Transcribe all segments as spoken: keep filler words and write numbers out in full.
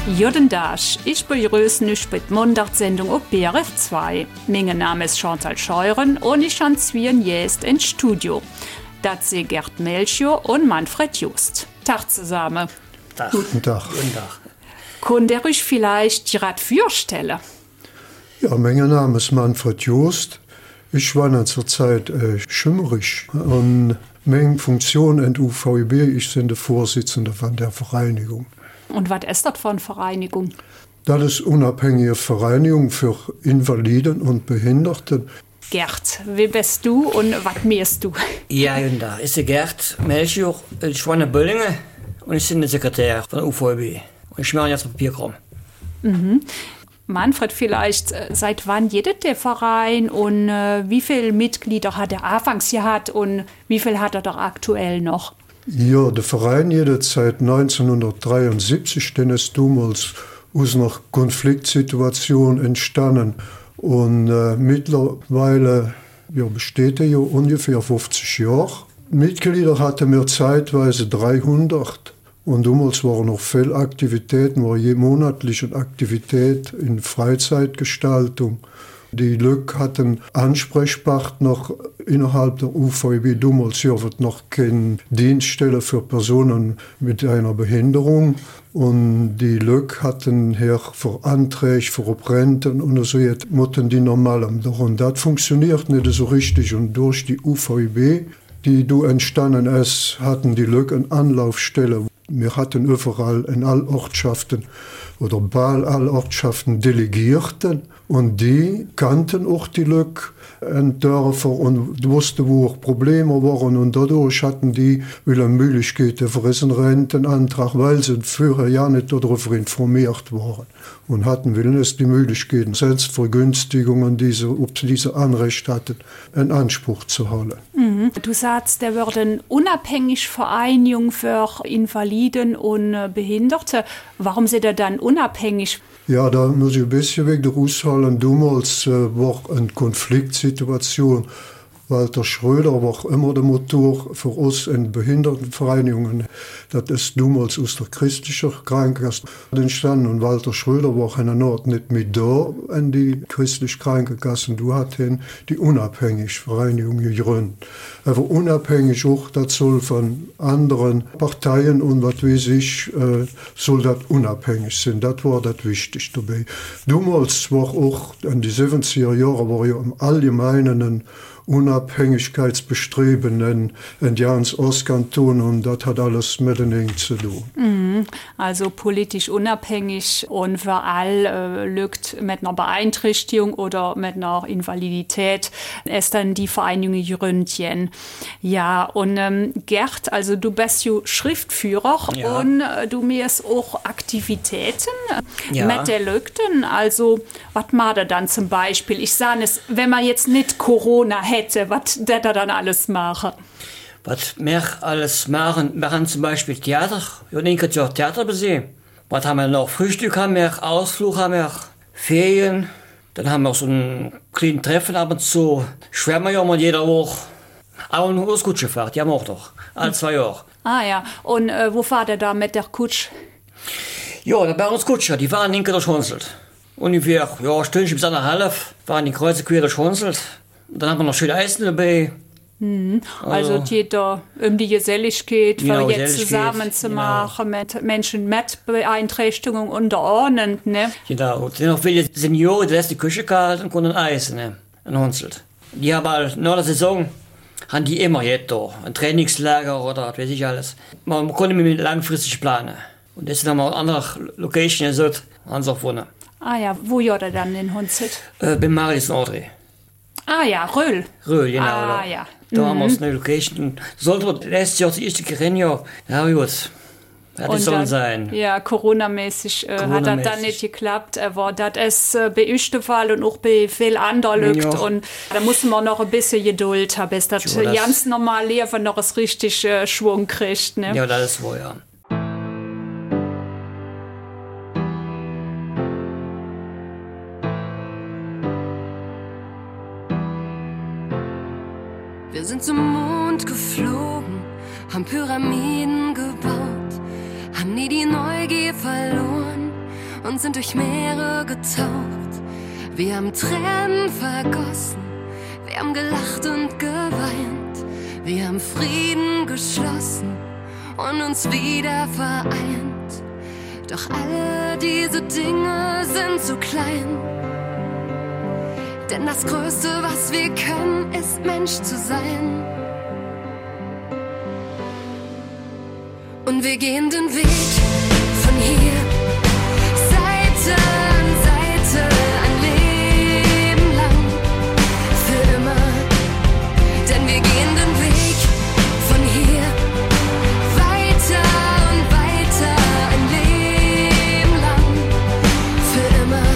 Guten Tag, ich begrüße euch bei der Montagsendung auf B R F zwei. Mein Name ist Chantal Scheuren und ich habe zwei Gäste ins Studio. Das sind Gerd Melchior und Manfred Just. Tag zusammen. Tag. Guten Tag. Guten Tag. Könnt ihr euch vielleicht gerade vorstellen? Ja, mein Name ist Manfred Just. Ich war zurzeit äh, schimmerig und meine Funktion in U V I B, ich bin der Vorsitzende von der Vereinigung. Und was ist das für eine Vereinigung? Das ist eine unabhängige Vereinigung für Invaliden und Behinderten. Gerd, wie bist du und was machst du? Ja, guten Tag. Ich bin Gerd Melchior, ich wohne in Böllingen und ich bin der Sekretär von der U V I B. Und ich mache jetzt Papierkram. Mhm. Manfred, vielleicht, seit wann jedet der Verein und äh, wie viele Mitglieder hat er anfangs gehabt und wie viel hat er doch aktuell noch? Ja, der Verein jedet seit neunzehnhundertdreiundsiebzig, denn ist damals aus einer Konfliktsituation entstanden. Und äh, mittlerweile ja, besteht er ja ungefähr fünfzig Jahre. Mitglieder hatten wir zeitweise dreihundert. Und damals waren noch viele Aktivitäten, war je monatliche Aktivität in Freizeitgestaltung. Die Leute hatten Ansprechpartner innerhalb der U V I B. Damals ja, wird noch keine Dienststelle für Personen mit einer Behinderung. Und die Leute hatten hier für Anträge, für Renten und so, jetzt mussten die normal am Dach. Und das funktioniert nicht so richtig. Und durch die U V I B, die da entstanden ist, hatten die Leute eine Anlaufstelle. Wir hatten überall in allen Ortschaften oder bei allen Ortschaften Delegierten und die kannten auch die Leute in Dörfer und wussten, wo auch Probleme waren und dadurch hatten die wieder Möglichkeiten für einen Rentenantrag, weil sie vorher ja nicht darüber informiert waren und hatten wenigstens die Möglichkeiten, Selbstvergünstigungen, die sie auf diese Anrecht hatten, in Anspruch zu halten. Mhm. Du sagst, der wird eine unabhängige Vereinigung für Invaliden und Behinderte. Warum sind er dann unabhängig? Ja, da muss ich ein bisschen weg rausholen. Damals äh, war eine Konfliktsituation. Walter Schröder war immer der Motor für uns in Behindertenvereinigungen. Das ist damals aus der christlichen Krankenkasse entstanden. Und Walter Schröder war in der Nord nicht mit da in die christliche Krankenkasse. Du hast die unabhängige Vereinigung gegründet. Aber unabhängig auch, das soll von anderen Parteien und was weiß ich, äh, soll das unabhängig sein. Das war das Wichtigste dabei. Damals war auch in die siebziger Jahre war ja im Allgemeinen ein Unabhängigkeitsbestreben in, in ganz Ostkanton und das hat alles miteinander zu tun. Mhm. Also politisch unabhängig und für all äh, lügt mit einer Beeinträchtigung oder mit einer Invalidität ist dann die Vereinigung Gründchen. Ja, und ähm, Gerd, also du bist ja Schriftführer ja. und äh, du machst auch Aktivitäten ja. mit der Lügten. Also, was macht er dann zum Beispiel? Ich sage es, wenn man jetzt nicht Corona hätte, was der da dann alles machen? Was wir alles machen, wir haben zum Beispiel Theater. Ja, dann könnt ihr auch Theater besehen. Was haben wir noch? Frühstück haben wir, Ausflug haben wir, Ferien. Dann haben wir so ein kleines Treffen ab und zu. Schwärmen ja mal jede Woche. Aber eine Kutschefahrt, die haben wir auch noch. Alle zwei Jahre. Ah ja, und äh, wo fahrt ihr da mit der Kutsch? Ja, da bei uns Kutscher, die waren linke durch Honselt. Ungefähr, ja, Stündchen bis an der Half waren die Kreuze quer durch Honselt. Dann haben wir noch schön Eisen dabei. Mhm. Also, also geht da um die Geselligkeit, genau, für jetzt zusammen zu machen genau. Mit Menschen mit Beeinträchtigungen unterordnen. Ne? Genau, und dann noch viele Senioren, die lässt die Küche kalt und konnten Eis ne? in Honselt. Die haben halt nach der Saison, haben die immer jetzt da, ein Trainingslager oder was weiß ich alles. Man konnte mit langfristig planen. Und deswegen haben wir auch andere Locations gesagt, haben sie auch gewonnen. Ah ja, wo ja da dann in Honselt? Äh, bei Marius Nordre. Ah ja, Röhl. Röhl, genau. Ah da. ja. Da mhm. haben wir uns eine Location. Sollte man letztes Jahr das erste Gerenjahr, ja gut, das und soll dann, sein. Ja, Corona-mäßig äh, Corona hat das dann nicht geklappt. Aber das ist äh, bei uns der Fall und auch bei vielen anderen Leuten. Ja. Und da muss man noch ein bisschen Geduld haben, bis das, ja, das ganz normal Leben noch das richtig äh, Schwung kriegt. Ne? Ja, das ist wohl, ja. Wir sind zum Mond geflogen, haben Pyramiden gebaut, haben nie die Neugier verloren, und sind durch Meere getaucht. Wir haben Tränen vergossen, wir haben gelacht und geweint. Wir haben Frieden geschlossen und uns wieder vereint. Doch alle diese Dinge sind zu klein. Denn das Größte, was wir können, ist Mensch zu sein. Und wir gehen den Weg von hier, Seite an Seite, ein Leben lang, für immer. Denn wir gehen den Weg von hier, weiter und weiter, ein Leben lang, für immer.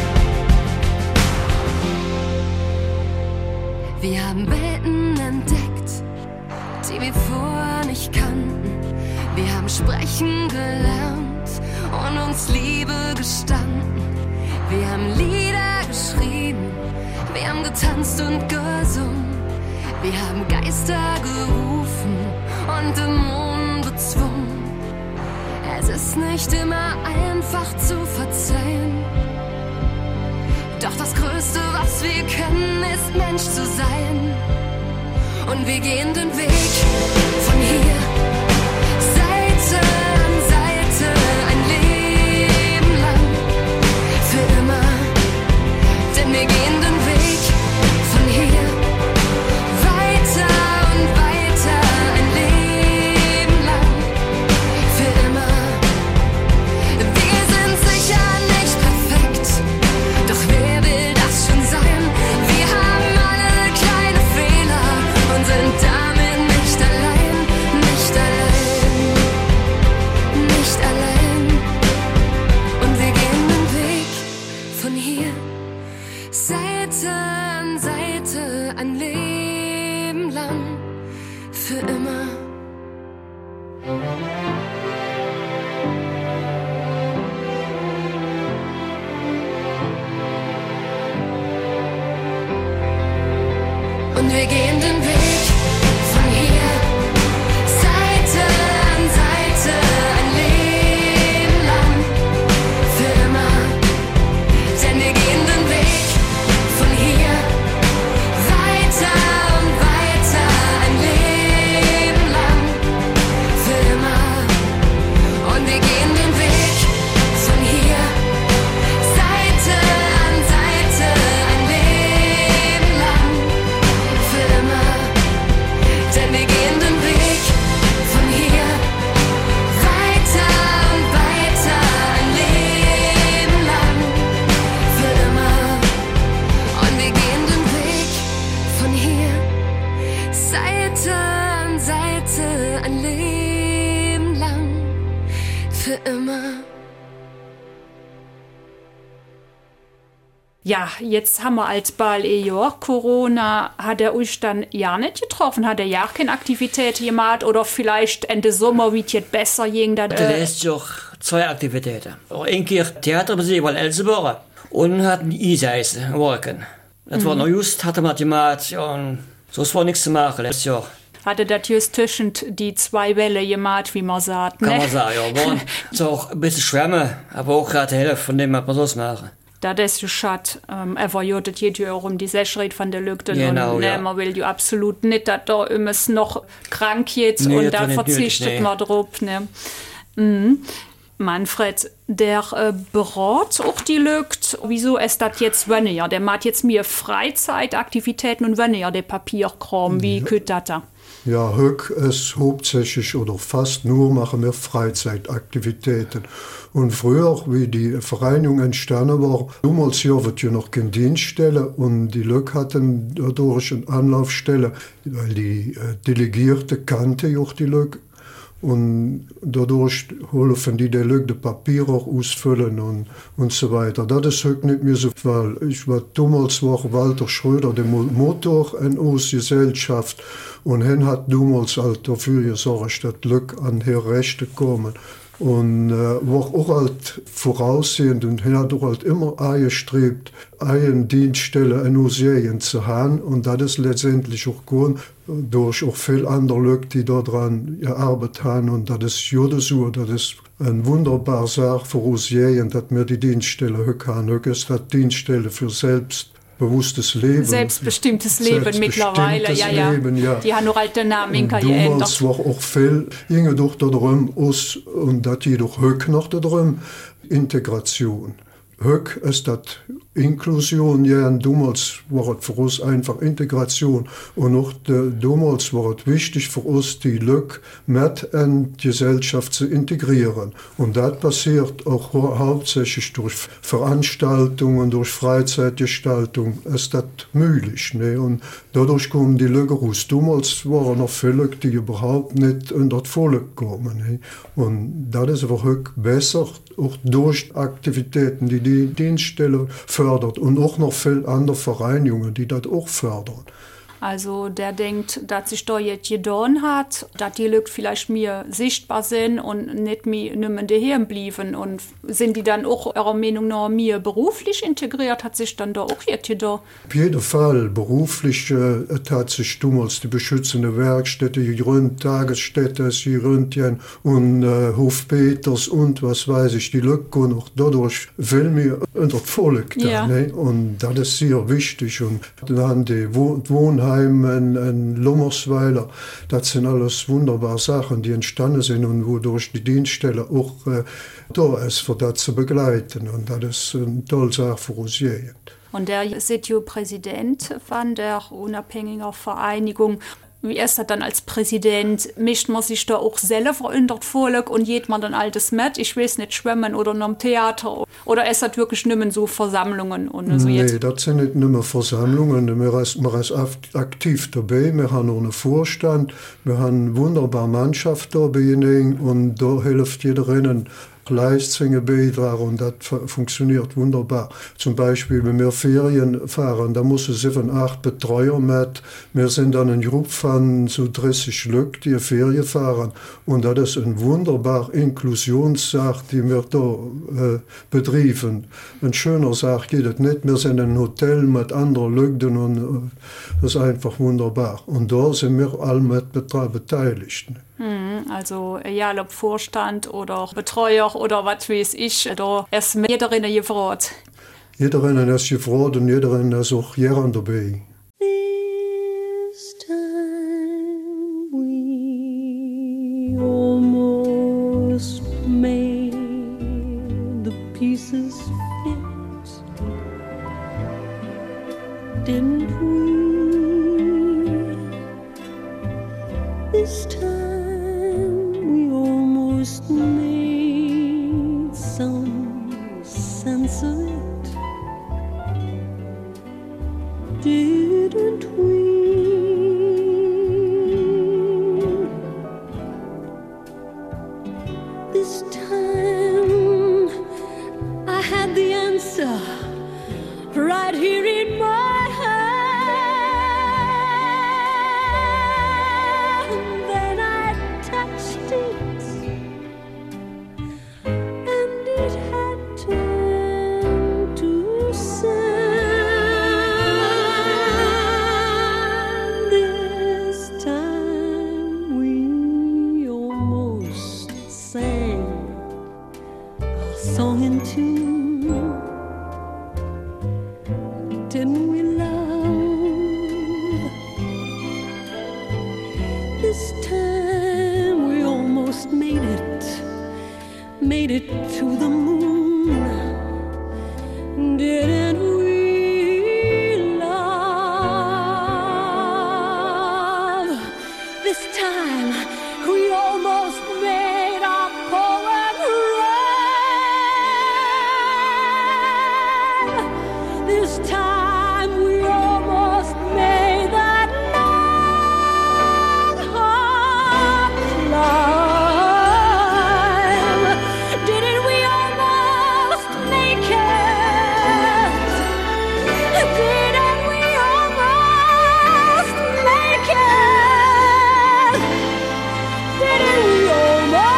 Wir haben Welten entdeckt, die wir vorher nicht kannten. Wir haben sprechen gelernt und uns Liebe gestanden. Wir haben Lieder geschrieben, wir haben getanzt und gesungen. Wir haben Geister gerufen und Dämonen bezwungen. Es ist nicht immer einfach zu verzeihen. Doch das Größte, was wir können, ist Mensch zu sein. Und wir gehen den Weg von hier, Seite an Seite, ein Leben lang, für immer. Denn wir gehen den Weg von hier, weiter und weiter, ein Leben lang, für immer. Wir sind sicher nicht perfekt, doch wer will das schon sein? Wir haben alle kleine Fehler und sind damit nicht allein, nicht allein, nicht allein. Und wir gehen den Weg von hier, Seite an Seite, ein Leben lang, für immer. Und wir gehen den Weg von hier, Seite an Seite, ein Leben lang, für immer. Denn wir gehen den Weg von hier, weiter und weiter, ein Leben lang, für immer. Und wir gehen den Weg von hier, Seite an Seite, ein Leben lang, für immer. Denn wir gehen den Weg von hier, weiter und weiter, ein Leben lang, für immer. Und wir gehen den Weg von hier, Seite an Seite, ein Leben lang, für immer. Ja, jetzt haben wir als Ball eh Jahr Corona. Hat er euch dann ja nicht getroffen? Hat er ja keine Aktivität gemacht? Oder vielleicht Ende Sommer wird jetzt besser ging das? Da lässt auch zwei Aktivitäten. Ein Keer Theaterbesuch weil Elsenbore und hat ein Eiseisen worken. Das mhm. war noch just, hatte man gemacht und sonst war nichts zu machen letztes Jahr. Hatte das just zwischen die zwei Welle gemacht, wie man sagt, ne? Kann man sagen, ja. Waren so auch ein bisschen Schwämme, aber auch gerade die Hälfte von dem, was man sonst machen. Da ist ja schade, ähm, er war ja das geht ja auch um die Sicherheit von der Lügden. Genau, und ne, ja. Man will ja absolut nicht, dass da immer noch krank jetzt Nee, und das da war nicht verzichtet nötig, nee. man drauf. Ne? Mhm. Manfred, der äh, berät auch die Lügt. Wieso ist das jetzt weniger? Der macht jetzt mehr Freizeitaktivitäten und weniger der Papierkram. Wie ja. Geht das da? Ja, Höck ist hauptsächlich oder fast nur machen wir Freizeitaktivitäten. Und früher, wie die Vereinigung entstanden war, damals ja wird ja noch keine Dienststelle und die Lück hatten dadurch eine Anlaufstelle, weil die äh, Delegierte kannte ja auch die Lück. Und dadurch helfen die der Lück die Papiere auch ausfüllen und, und so weiter. Das ist heute nicht mehr so, weil ich war damals war Walter Schröder, der Motor in unserer Gesellschaft. Und er hat damals halt dafür gesorgt, dass Lück an ihre Rechte kommen. und äh, war auch halt voraussehend und hat auch halt immer angestrebt, eine Dienststelle in Museen zu haben und das ist letztendlich auch gut durch auch viele andere Leute, die daran gearbeitet haben und das ist jede so, das ist eine wunderbare Sache für Museen, dass wir die Dienststelle haben. Heute ist das Dienststelle für selbstbewusstes Leben. Selbstbestimmtes Leben Selbstbestimmtes mittlerweile, ja, ja. Leben, ja. Die haben nur alte Namen geändert. Damals war auch viel, ging doch darum, aus, und das jedoch heute noch darum, Integration. Heute ist das Inklusion, ja, und damals war es für uns einfach Integration. Und auch de, damals war es wichtig für uns, die Leute mit in die Gesellschaft zu integrieren. Und das passiert auch hauptsächlich durch Veranstaltungen, durch Freizeitgestaltung, ist das möglich. Ne? Und dadurch kommen die Leute raus. Damals waren noch viele Leute, die überhaupt nicht in das Volk kommen. Ne? Und das ist aber heute besser, auch durch Aktivitäten, die die Dienststelle fördert und auch noch viele andere Vereinigungen, die das auch fördern. Also der denkt, dass sich da jetzt getan hat, dass die Leute vielleicht mehr sichtbar sind und nicht mehr, nicht mehr daheim bleiben. Und sind die dann auch eurer Meinung nach mehr beruflich integriert? Hat sich dann da auch jetzt getan? Auf jeden Fall. Beruflich äh, hat sich damals die beschützende Werkstätte, die Gründ, Tagesstätte, die Röntgen und äh, Hof Peters und was weiß ich, die Leute gehen auch dadurch viel mehr unter Volk. Ja. Ne? Und das ist sehr wichtig. Und dann haben die Wohnheime in, in Lummersweiler, das sind alles wunderbare Sachen, die entstanden sind und wodurch die Dienststelle auch äh, da ist, für das zu begleiten. Und das ist eine tolle Sache für uns jeden. Und der ist ja Präsident von der unabhängigen Vereinigung. Wie ist das dann als Präsident? Mischt man sich da auch selber in das Volk und geht man dann alles mit? Ich weiß nicht, schwimmen oder noch im Theater? Oder ist das wirklich nicht mehr so Versammlungen? Und so nee, jetzt? Das sind nicht nur Versammlungen. Wir sind aktiv dabei. Wir haben auch einen Vorstand. Wir haben eine wunderbare Mannschaft da bei ihnen und da hilft jeder innen. Leistungen beitragen und das funktioniert wunderbar. Zum Beispiel, wenn wir Ferien fahren, da muss es sieben, acht Betreuer mit. Wir sind dann eine Gruppe von so dreißig Leuten, die Ferien fahren. Und das ist eine wunderbare Inklusionssache, die wir da äh, betreiben. Eine schöne Sache geht es nicht. Wir sind in einem Hotel mit anderen Leuten und äh, das ist einfach wunderbar. Und da sind wir alle mit beteiligt. Also egal ob Vorstand oder Betreuer oder was weiß ich, da ist jederin gefragt. Jederin ist gefragt und jederin ist auch gern dabei. This time we almost made the pieces fit, didn't we? This time made some sense of it, didn't we? This time I had the answer right here in my hand. Then I touched it. Made it to the moon, didn't we, love? This time we almost made our poem rhyme. This time we almost made that long hard climb. Didn't we almost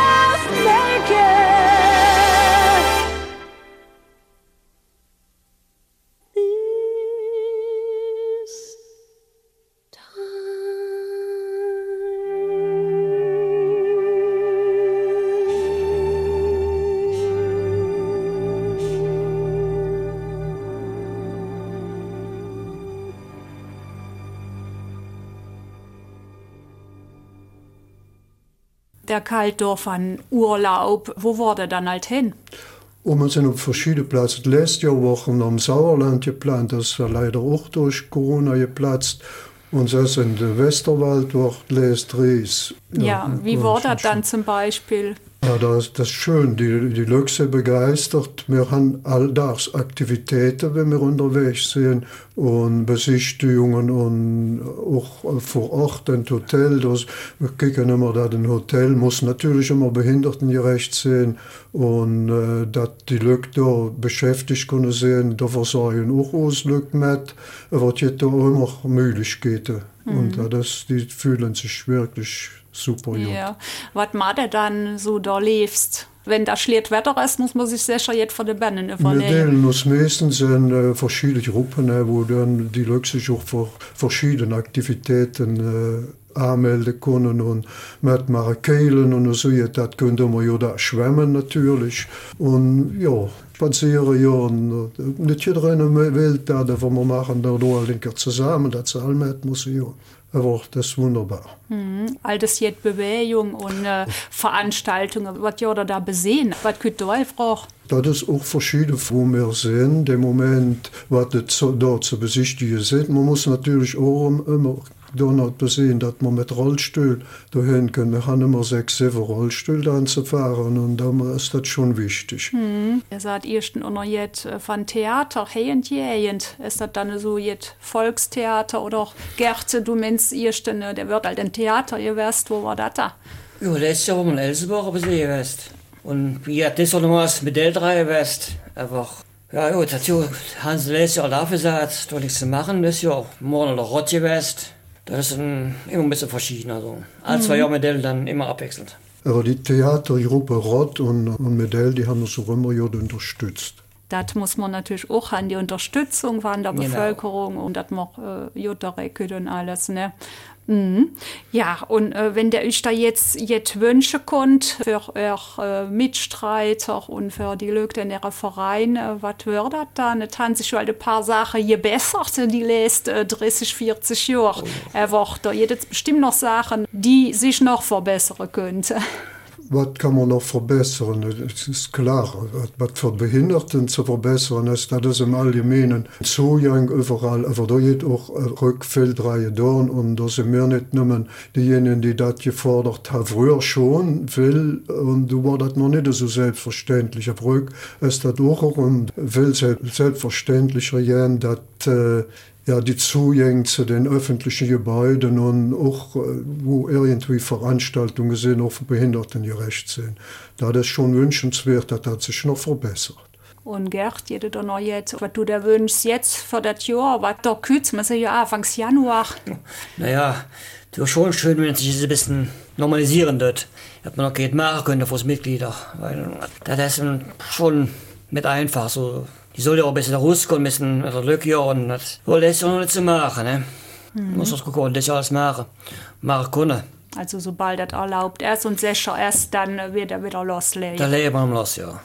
Der Kaltdorf an Urlaub, wo war der dann halt hin? Und wir sind auf verschiedene Plätze. Die letzte Jahr Wochen am Sauerland geplant, das war leider auch durch Corona geplatzt. Und so ist in der Westerwald durch Les Dries. Ja, ja, wie war das dann zum Beispiel? Ja, das, das ist schön. Die, die Leute sind begeistert. Wir haben Alltagsaktivitäten, wenn wir unterwegs sind. Und Besichtigungen und auch vor Ort ein Hotel. Das, wir gucken immer, dass ein Hotel muss natürlich immer behindertengerecht sein. Und äh, dass die Leute da beschäftigt können sein. Da versorgen auch uns Leute mit. Aber es gibt da immer Möglichkeiten. Mhm. Und äh, das, die fühlen sich wirklich super. Ja. Was macht er dann so da lebst? Wenn da schlecht Wetter ist, muss man sich sicher jetzt von den Beinen überlegen. Wir teilen uns meistens in äh, verschiedene Gruppen, äh, wo dann die Leute sich auch für verschiedene Aktivitäten äh, anmelden können und mitmachen Keilen und so. Das können wir ja da schwimmen natürlich. Und ja, spazieren ja. Und, äh, nicht jeder will da, was wir machen, da alle zusammen, das alle mit muss ja. Aber das ist wunderbar. Mhm. All das jetzt Bewegung und äh, Veranstaltungen, was ihr da besehen, was könnt ihr einfach? Das ist auch verschieden, wo wir sehen, im Moment, was dort zu besichtigen ist. Man muss natürlich auch immer dort sehen, dass man mit Rollstuhl dahin können. Wir haben immer sechs, sieben Rollstühle anzufahren und da ist das schon wichtig. Hm. Ihr seid erst noch jetzt von Theater, hey und jehend. Ist das dann so jetzt Volkstheater oder Gerze, du meinst erst, der wird halt ein Theater, ihr weißt, wo war das da? Ja, letztes Jahr war man in Elsenburg, aber sie weißt. Und ja, das war noch was mit der drei weißt. Einfach. Ja, gut, dazu haben sie letztes Jahr dafür gesagt, da nichts zu machen, das Jahr morgen oder Rott gewesen. Das ist ein, immer ein bisschen verschieden. Also, alle zwei Jahre Medell dann immer abwechselnd. Aber die Theatergruppe Rott und, und Medell, die haben uns auch immer unterstützt. Das muss man natürlich auch an die Unterstützung von der genau. Bevölkerung und das man äh, Jutterrecke und alles, ne? Mhm. Ja, und äh, wenn der euch da jetzt, jetzt Wünsche kommt für eure äh, Mitstreiter und für die Leute in ihrem Verein, äh, was wird das dann? Es haben sich schon ein paar Sachen gebessert in die letzten äh, dreißig, vierzig Jahre. Oh. Aber da gibt bestimmt noch Sachen, die sich noch verbessern könnten. Was kann man noch verbessern? Es ist klar, was für Behinderten zu verbessern ist, das ist im Allgemeinen Zugang überall. Aber da geht auch Rückfeldreihe da und da sind wir nicht nur diejenigen, die das gefordert haben, früher schon will. Und da war das noch nicht so selbstverständlich. Aber rück ist das auch und will selbstverständlicher gehen, dass äh, ja, die Zugänge zu den öffentlichen Gebäuden und auch, wo irgendwie Veranstaltungen sind, auch für Behinderten gerecht sind. Da ist schon wünschenswert, dass das sich noch verbessert. Und Gerd, jeder da noch jetzt, was du da wünschst jetzt für das Jahr, was da kürzt, man sagt ja Anfangs Januar. Naja, das ist schon schön, wenn es sich ein bisschen normalisieren wird. Dass man noch geht machen können für die Mitglieder. Weil das ist schon nicht einfach so. Die soll ja auch ein bisschen rauskommen, ein bisschen mit der Lücke und das ist ja noch nicht zu machen. Ne? Mhm. Muss das gucken, das alles machen. Machen können. Also sobald das erlaubt ist und sicher ist, dann wird er wieder loslegen. Da leben wir los, ja.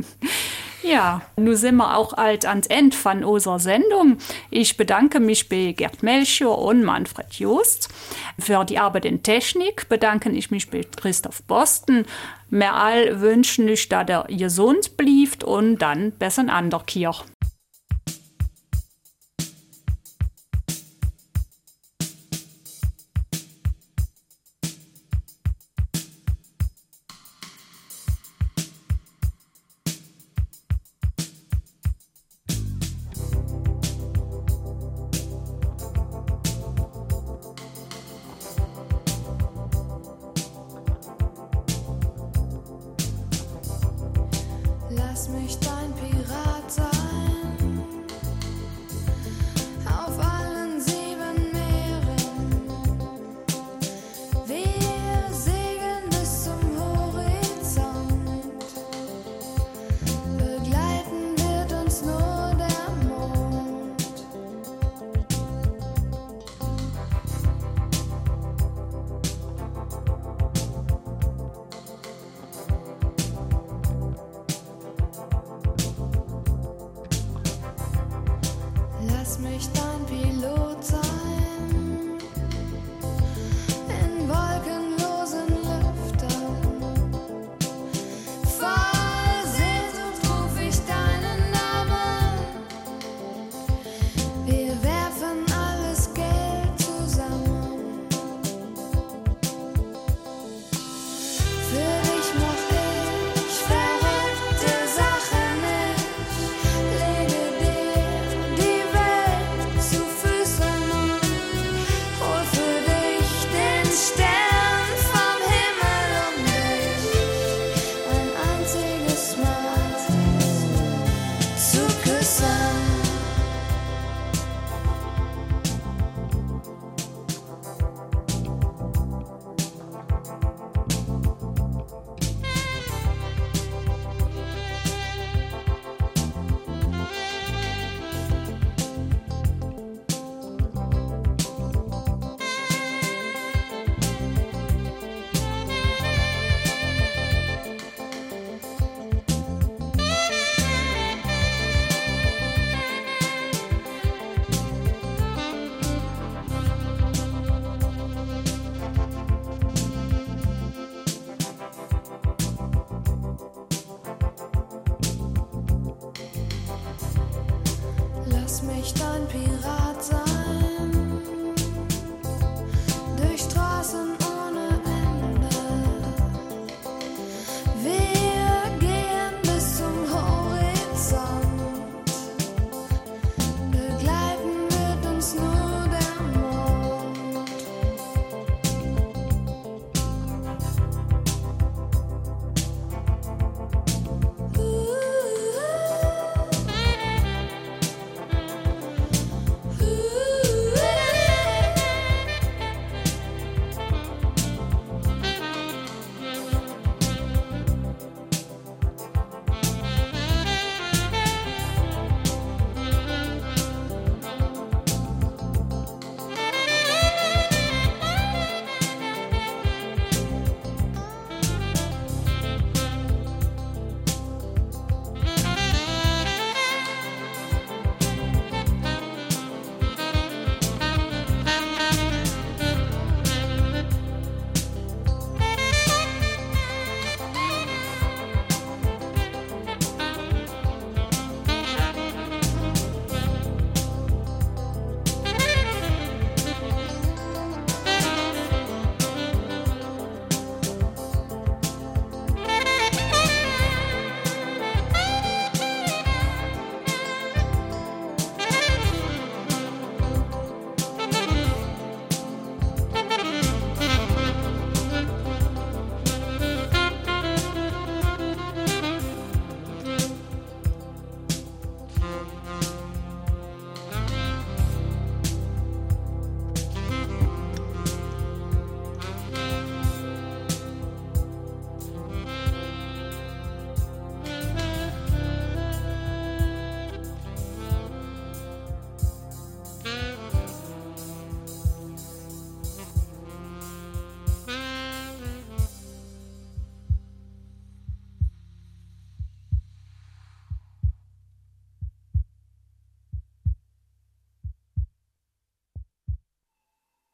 Ja, nun sind wir auch alt ans Ende von unserer Sendung. Ich bedanke mich bei Gerd Melchior und Manfred Jost. Für die Arbeit in Technik bedanke ich mich bei Christoph Boston. Mir all wünschen ich, dass er gesund bleibt und dann bis in Anderkirch. Lass mich da